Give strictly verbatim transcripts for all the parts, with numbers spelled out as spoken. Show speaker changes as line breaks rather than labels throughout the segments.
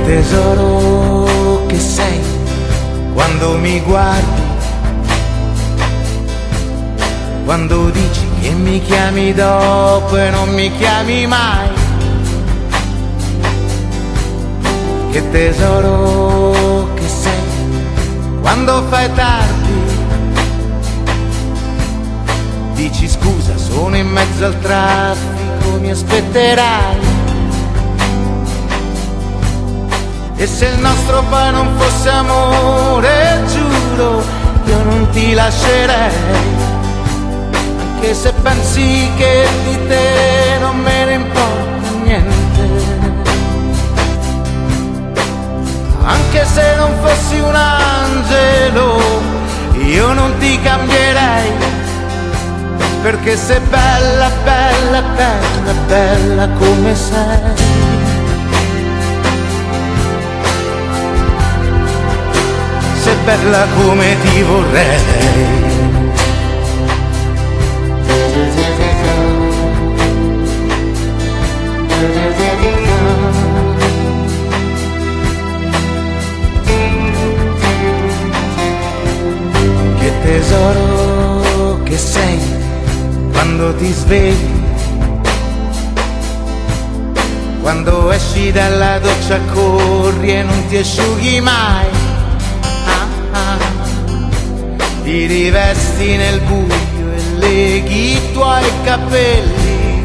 tesoro che sei quando mi guardi, quando dici che mi chiami dopo e non mi chiami mai. Che tesoro che sei quando fai tardi, dici scusa sono in mezzo al traffico, mi aspetterai. E se il nostro poi non fosse amore, giuro, io non ti lascerei, anche se pensi che di te non me ne importa niente. Anche se non fossi un angelo, io non ti cambierei, perché sei bella, bella, bella, bella come sei. Sei bella come ti vorrei. Che tesoro che sei quando ti svegli, quando esci dalla doccia corri e non ti asciughi mai. Ti rivesti nel buio e leghi i tuoi capelli.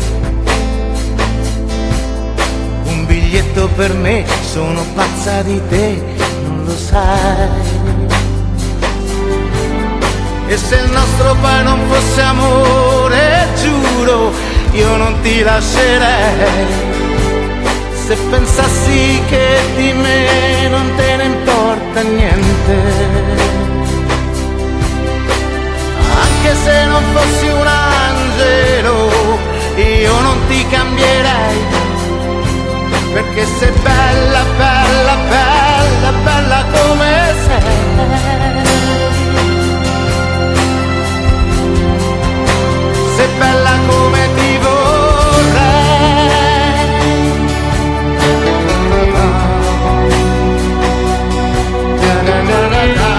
Un biglietto per me, sono pazza di te, non lo sai. E se il nostro poi non fosse amore, giuro, io non ti lascerei. Se pensassi che di me non te ne importa niente. Anche se non fossi un angelo, io non ti cambierei, perché sei bella, bella, bella, bella come sei. Sei bella come ti vorrei. Na, na, na, na, na.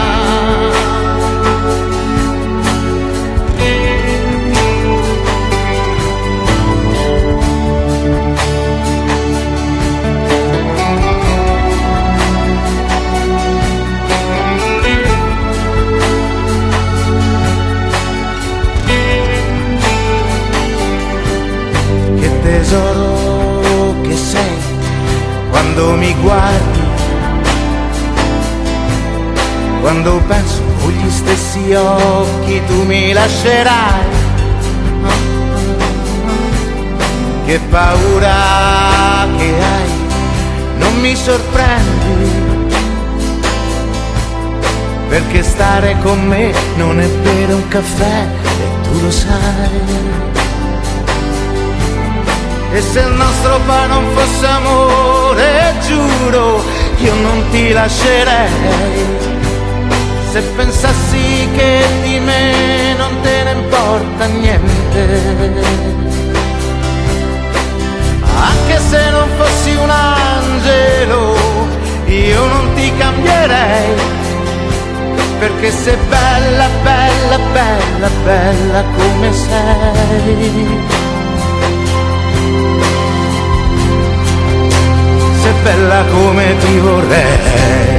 Tesoro che sei quando mi guardi, quando penso con gli stessi occhi tu mi lascerai. Che paura che hai, non mi sorprendi, perché stare con me non è bere un caffè e tu lo sai. E se il nostro poi non fosse amore, giuro, io non ti lascerei. Se pensassi che di me non te ne importa niente. Anche se non fossi un angelo, io non ti cambierei, perché sei bella, bella, bella, bella come sei. Sei bella come ti vorrei.